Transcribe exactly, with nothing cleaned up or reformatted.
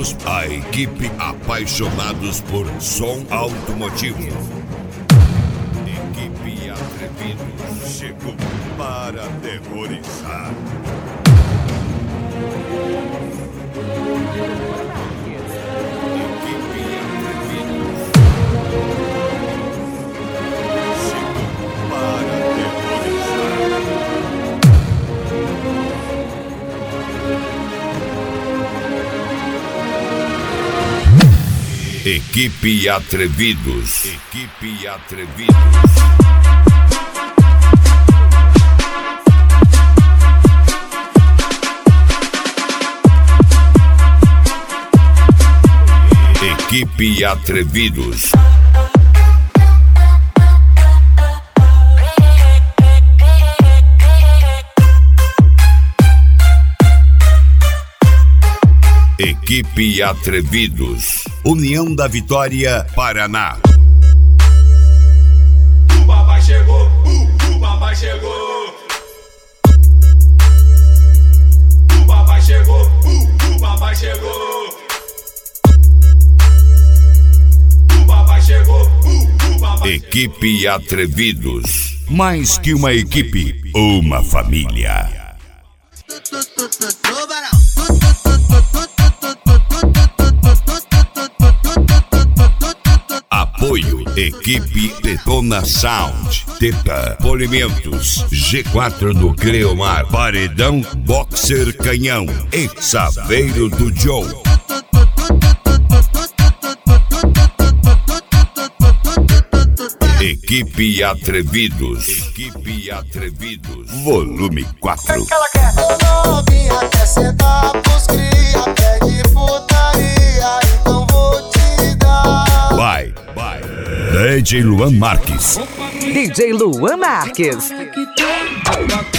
Atrevidos, a equipe apaixonados por som automotivo. Equipe Atrevidos chegou para aterrorizar. Equipe Atrevidos chegou para aterrorizar. Equipe Atrevidos. Equipe Atrevidos. Equipe Atrevidos. Equipe Atrevidos. União da Vitória, Paraná. O papai chegou, uh, o papai chegou. O papai chegou, uh, o papai chegou. O papai chegou, uh, o papai. Equipe Atrevidos. Mais que uma equipe, uma família. Apoio, equipe Detona Sound, Teta, Polimentos, G quatro do Cleomar, Paredão, Boxer Canhão e Saveiro do Joe. Equipe Atrevidos. Equipe Atrevidos. Volume quatro. Novinha quer sentar pros cria, pede putaria, então vou te dar. Vai, vai. D J Luan Marques. D J Luan Marques.